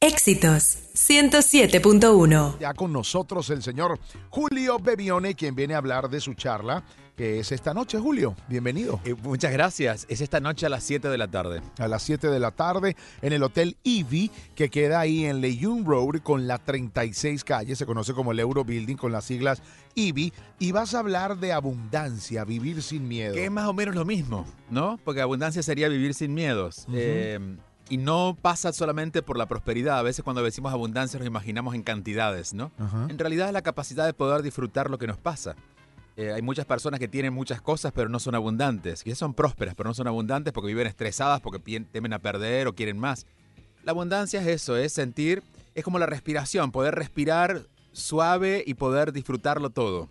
Éxitos 107.1. Ya con nosotros el señor Julio Bebione, quien viene a hablar de su charla, que es esta noche. Julio, bienvenido. Muchas gracias. Es esta noche a las 7 de la tarde. A las 7 de la tarde en el Hotel Ivy, que queda ahí en Lejeune Road con la 36 calle, se conoce como el Euro Building con las siglas Ivy, y vas a hablar de abundancia, vivir sin miedo. Que es más o menos lo mismo, ¿no? Porque abundancia sería vivir sin miedos. Y no pasa solamente por la prosperidad. A veces cuando decimos abundancia nos imaginamos en cantidades, ¿no? En realidad es la capacidad de poder disfrutar lo que nos pasa. Hay muchas personas que tienen muchas cosas pero no son abundantes. Que son prósperas pero no son abundantes porque viven estresadas, porque temen a perder o quieren más. La abundancia es eso, es sentir, es como la respiración, poder respirar suave y poder disfrutarlo todo.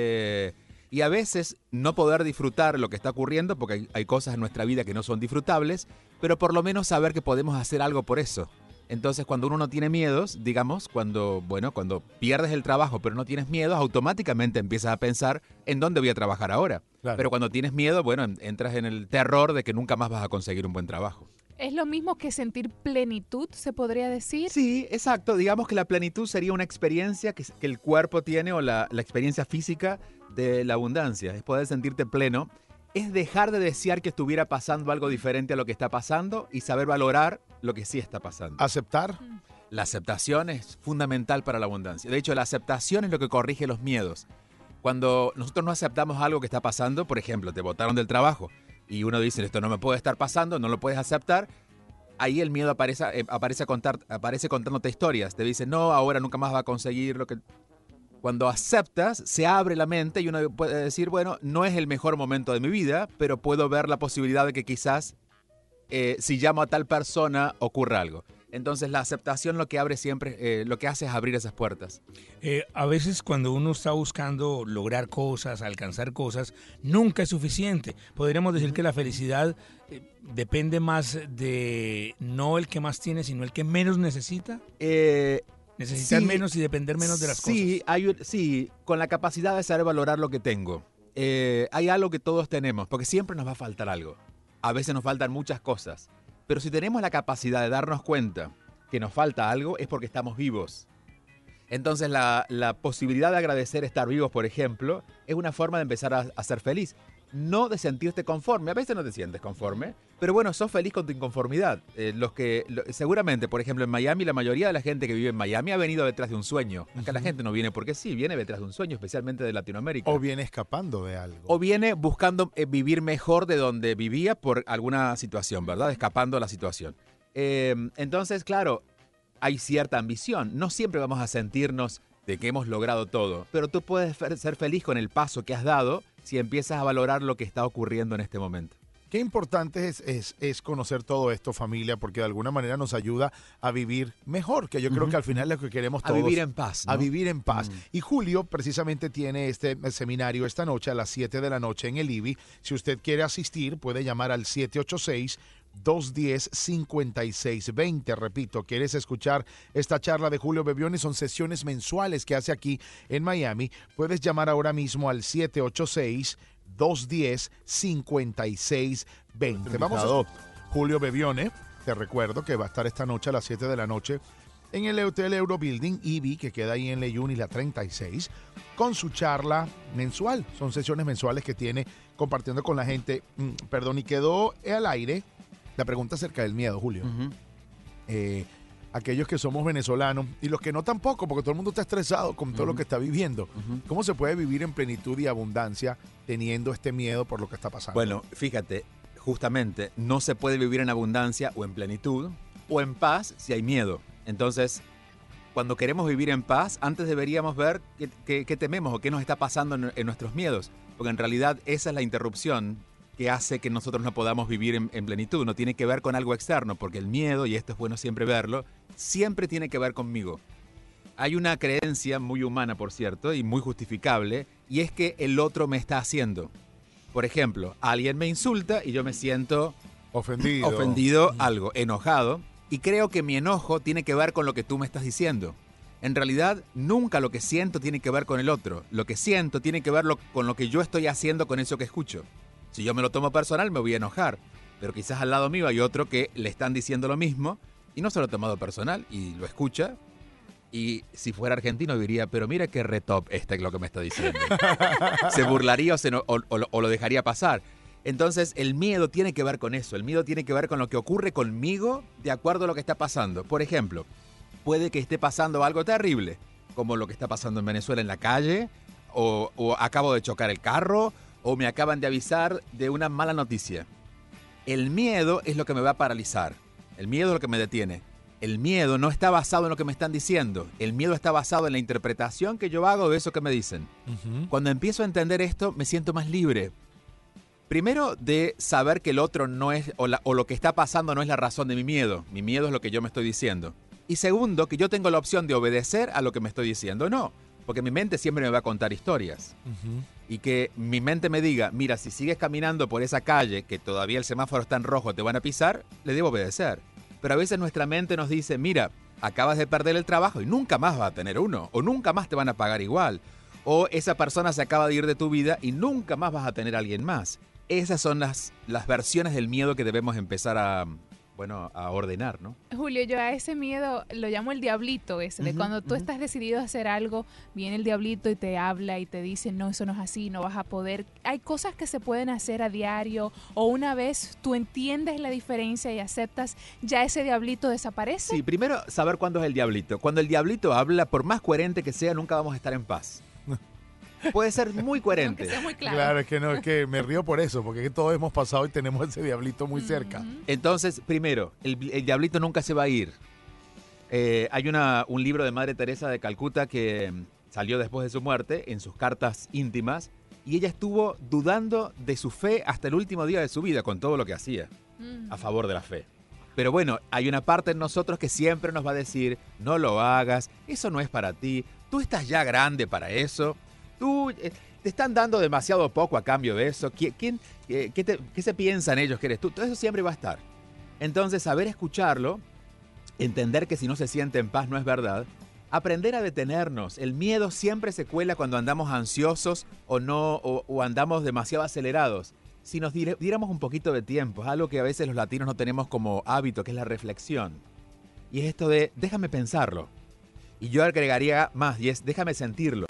Y a veces no poder disfrutar lo que está ocurriendo porque hay cosas en nuestra vida que no son disfrutables, pero por lo menos saber que podemos hacer algo por eso. Entonces, cuando uno no tiene miedos, digamos, cuando pierdes el trabajo pero no tienes miedos, automáticamente empiezas a pensar en dónde voy a trabajar ahora. Claro. Pero cuando tienes miedo, entras en el terror de que nunca más vas a conseguir un buen trabajo. ¿Es lo mismo que sentir plenitud, se podría decir? Sí, exacto. Digamos que la plenitud sería una experiencia que el cuerpo tiene o la experiencia física de la abundancia. Es poder sentirte pleno. Es dejar de desear que estuviera pasando algo diferente a lo que está pasando y saber valorar lo que sí está pasando. ¿Aceptar? La aceptación es fundamental para la abundancia. De hecho, la aceptación es lo que corrige los miedos. Cuando nosotros no aceptamos algo que está pasando, por ejemplo, te botaron del trabajo y uno dice, esto no me puede estar pasando, no lo puedes aceptar, ahí el miedo aparece contándote historias. Te dice, no, ahora nunca más va a conseguir lo que... Cuando aceptas, se abre la mente y uno puede decir, bueno, no es el mejor momento de mi vida, pero puedo ver la posibilidad de que quizás si llamo a tal persona ocurra algo. Entonces la aceptación lo que abre siempre, lo que hace es abrir esas puertas. A veces cuando uno está buscando lograr cosas, alcanzar cosas, nunca es suficiente. Podríamos decir que la felicidad depende más de no el que más tiene, sino el que menos necesita. Necesitar menos y depender menos de las cosas. Sí, con la capacidad de saber valorar lo que tengo. Hay algo que todos tenemos, porque siempre nos va a faltar algo. A veces nos faltan muchas cosas. Pero si tenemos la capacidad de darnos cuenta que nos falta algo, es porque estamos vivos. Entonces la posibilidad de agradecer estar vivos, por ejemplo, es una forma de empezar a ser feliz. No de sentirte conforme. A veces no te sientes conforme, pero bueno, sos feliz con tu inconformidad. Seguramente, por ejemplo, en Miami, la mayoría de la gente que vive en Miami ha venido detrás de un sueño. Acá la gente no viene porque sí, viene detrás de un sueño, especialmente de Latinoamérica. O viene escapando de algo. O viene buscando vivir mejor de donde vivía por alguna situación, ¿verdad? Escapando a la situación. Entonces, claro, hay cierta ambición. No siempre vamos a sentirnos de que hemos logrado todo, pero tú puedes ser feliz con el paso que has dado si empiezas a valorar lo que está ocurriendo en este momento. Qué importante es conocer todo esto, familia, porque de alguna manera nos ayuda a vivir mejor, que yo creo que al final es lo que queremos todos. A vivir en paz, ¿no? A vivir en paz. Y Julio precisamente tiene este seminario esta noche a las 7 de la noche en el IBI. Si usted quiere asistir, puede llamar al 786-210-5620. Repito, ¿quieres escuchar esta charla de Julio Bebione? Son sesiones mensuales que hace aquí en Miami. Puedes llamar ahora mismo al 786-210-5620. Vamos a Julio Bebione, te recuerdo que va a estar esta noche a las 7 de la noche en el Hotel Euro Building Ivy, que queda ahí en Lejeune y la 36, con su charla mensual. Son sesiones mensuales que tiene compartiendo con la gente. Y quedó al aire la pregunta acerca del miedo, Julio. Aquellos que somos venezolanos y los que no tampoco, porque todo el mundo está estresado con todo lo que está viviendo. ¿Cómo se puede vivir en plenitud y abundancia teniendo este miedo por lo que está pasando? Bueno, fíjate, justamente no se puede vivir en abundancia o en plenitud o en paz si hay miedo. Entonces, cuando queremos vivir en paz, antes deberíamos ver qué tememos o qué nos está pasando en nuestros miedos, porque en realidad esa es la interrupción que hace que nosotros no podamos vivir en plenitud. No tiene que ver con algo externo, porque el miedo, y esto es bueno siempre verlo, siempre tiene que ver conmigo. Hay una creencia muy humana, por cierto, y muy justificable, y es que el otro me está haciendo. Por ejemplo, alguien me insulta y yo me siento ofendido, algo, enojado, y creo que mi enojo tiene que ver con lo que tú me estás diciendo. En realidad, nunca lo que siento tiene que ver con el otro. Lo que siento tiene que ver con lo que yo estoy haciendo con eso que escucho. Si yo me lo tomo personal, me voy a enojar. Pero quizás al lado mío hay otro que le están diciendo lo mismo Y no se lo ha tomado personal y lo escucha. Y si fuera argentino diría, pero mira qué retop lo que me está diciendo. Se burlaría o lo dejaría pasar. Entonces el miedo tiene que ver con eso. El miedo tiene que ver con lo que ocurre conmigo de acuerdo a lo que está pasando. Por ejemplo, puede que esté pasando algo terrible, como lo que está pasando en Venezuela en la calle, o acabo de chocar el carro, o me acaban de avisar de una mala noticia. El miedo es lo que me va a paralizar. El miedo es lo que me detiene. El miedo no está basado en lo que me están diciendo. El miedo está basado en la interpretación que yo hago de eso que me dicen. Cuando empiezo a entender esto, me siento más libre. Primero, de saber que el otro no es, o lo que está pasando no es la razón de mi miedo. Mi miedo es lo que yo me estoy diciendo. Y segundo, que yo tengo la opción de obedecer a lo que me estoy diciendo. No, porque mi mente siempre me va a contar historias. Y que mi mente me diga, mira, si sigues caminando por esa calle, que todavía el semáforo está en rojo, te van a pisar, le debo obedecer. Pero a veces nuestra mente nos dice, mira, acabas de perder el trabajo y nunca más vas a tener uno, o nunca más te van a pagar igual, o esa persona se acaba de ir de tu vida y nunca más vas a tener a alguien más. Esas son las versiones del miedo que debemos empezar a ordenar, ¿no? Julio, yo a ese miedo lo llamo el diablito ese, de cuando tú estás decidido a hacer algo, viene el diablito y te habla y te dice, no, eso no es así, no vas a poder. Hay cosas que se pueden hacer a diario, o una vez tú entiendes la diferencia y aceptas, ya ese diablito desaparece. Sí, primero saber cuándo es el diablito. Cuando el diablito habla, por más coherente que sea, nunca vamos a estar en paz. Puede ser muy coherente. Aunque sea muy claro. Claro, es que me río por eso, porque todos hemos pasado y tenemos ese diablito muy cerca. Entonces, primero, el diablito nunca se va a ir. Hay un libro de Madre Teresa de Calcuta que salió después de su muerte, en sus cartas íntimas, y ella estuvo dudando de su fe hasta el último día de su vida, con todo lo que hacía a favor de la fe. Pero bueno, hay una parte en nosotros que siempre nos va a decir, no lo hagas, eso no es para ti, tú estás ya grande para eso. Te están dando demasiado poco a cambio de eso. ¿Qué se piensan ellos que eres tú? Todo eso siempre va a estar. Entonces, saber escucharlo, entender que si no se siente en paz no es verdad, aprender a detenernos. El miedo siempre se cuela cuando andamos ansiosos o andamos demasiado acelerados. Si nos diéramos un poquito de tiempo, es algo que a veces los latinos no tenemos como hábito, que es la reflexión. Y es esto de, déjame pensarlo. Y yo agregaría más, y es, déjame sentirlo.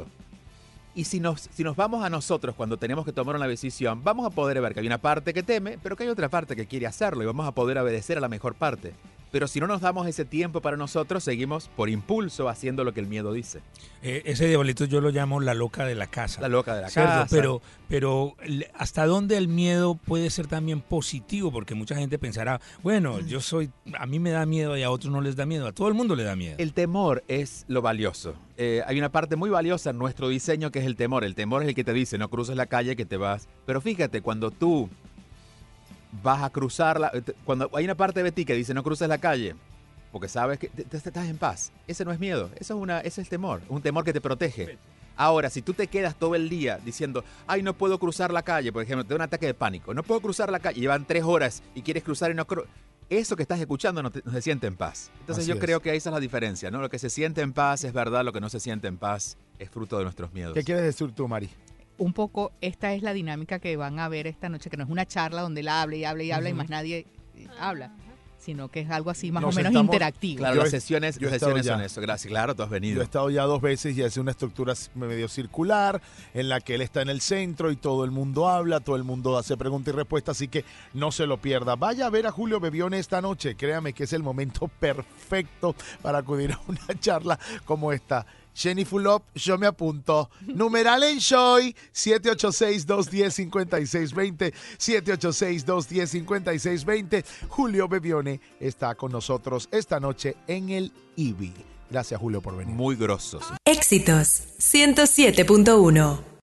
Y si nos vamos a nosotros cuando tenemos que tomar una decisión, vamos a poder ver que hay una parte que teme, pero que hay otra parte que quiere hacerlo y vamos a poder obedecer a la mejor parte. Pero si no nos damos ese tiempo para nosotros, seguimos por impulso haciendo lo que el miedo dice. Ese diablito yo lo llamo la loca de la casa. La loca de la ¿cierto? casa. Pero ¿hasta dónde el miedo puede ser también positivo? Porque mucha gente pensará, bueno, a mí me da miedo y a otros no les da miedo. A todo el mundo le da miedo. El temor es lo valioso. Hay una parte muy valiosa en nuestro diseño que es el temor. El temor es el que te dice, no cruces la calle que te vas. Pero fíjate, cuando tú vas a cruzarla, cuando hay una parte de ti que dice no cruces la calle, porque sabes que estás en paz. Ese no es miedo, ese es el temor, un temor que te protege. Ahora, si tú te quedas todo el día diciendo, ay, no puedo cruzar la calle, por ejemplo, te da un ataque de pánico, no puedo cruzar la calle, llevan 3 horas y quieres cruzar y no eso que estás escuchando no se siente en paz. Entonces yo creo que esa es la diferencia, ¿no? Lo que se siente en paz es verdad, lo que no se siente en paz es fruto de nuestros miedos. ¿Qué quieres decir tú, Mari? Un poco, esta es la dinámica que van a ver esta noche, que no es una charla donde él habla y habla y habla y más nadie habla, sino que es algo así más o menos interactivo. Claro, las sesiones son eso. Gracias, claro, tú has venido. Yo he estado ya 2 veces y hace una estructura medio circular en la que él está en el centro y todo el mundo habla, todo el mundo hace preguntas y respuestas, así que no se lo pierda. Vaya a ver a Julio Bebione esta noche, créame que es el momento perfecto para acudir a una charla como esta. Jenny Fulop, yo me apunto. Numeral Enjoy, 786-210-5620, 786-210-5620. Julio Bebione está con nosotros esta noche en el IBI. Gracias, Julio, por venir. Muy grosos. Éxitos 107.1.